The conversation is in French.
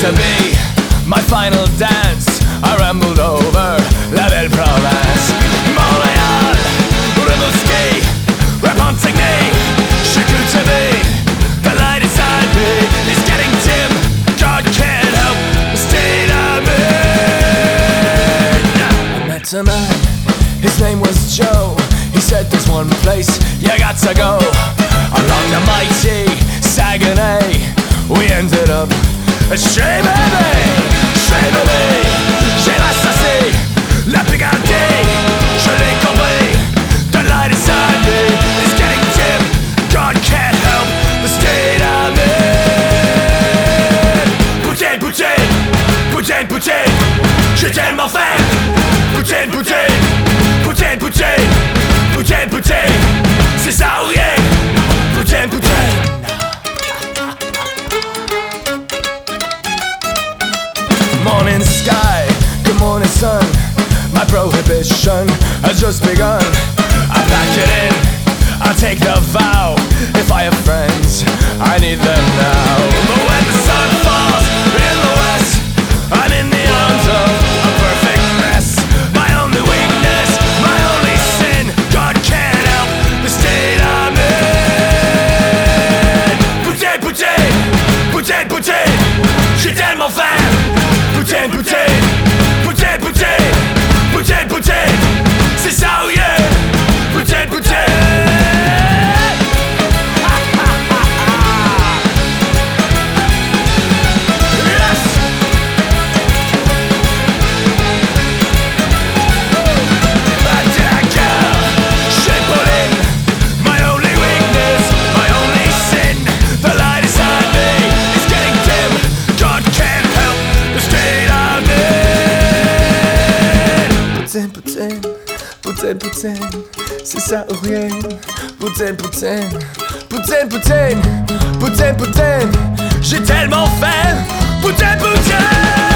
to be my final dance. I rambled over la belle province. Montréal, Rimouski, Repentigny, Chicoutimi. The light inside me is getting dim. God can't help the state I'm in. I met a man, his name was Joe. He said there's one place you got to go. Along the mighty Saguenay we ended up at Chez Bébé, j'ai l'assassé, la Picardie, je l'ai compris. The light inside me is getting dim. God can't help the state I'm in. Poutine, poutine, poutine, poutine, j'ai tellement faim. Poutine, poutine, poutine, poutine, poutine, poutine, c'est ça ou rien. Poutine, poutine. Morning sky, good morning sun. My prohibition has just begun. I pack it in, I'll take the vow. If I have friends, I need them now. But when the sun falls in the west, I'm in the arms of a perfect mess. My only weakness, my only sin. God can't help the state I'm in. Poutine, poutine, poutine, poutine, j'ai tellement faim. Poutine, poutine, poutine, poutine, poutine, poutine, c'est ça ou yeah. Poutine, poutine. Yes. Attacker, chez Pauline, my only weakness, my only sin. The light inside me is getting dim. God can't help the state I'm in. Poutine, poutine, poutine, poutine, c'est ça ou rien. Poutine, poutine, poutine, poutine, poutine, poutine, j'ai tellement faim. Poutine, poutine.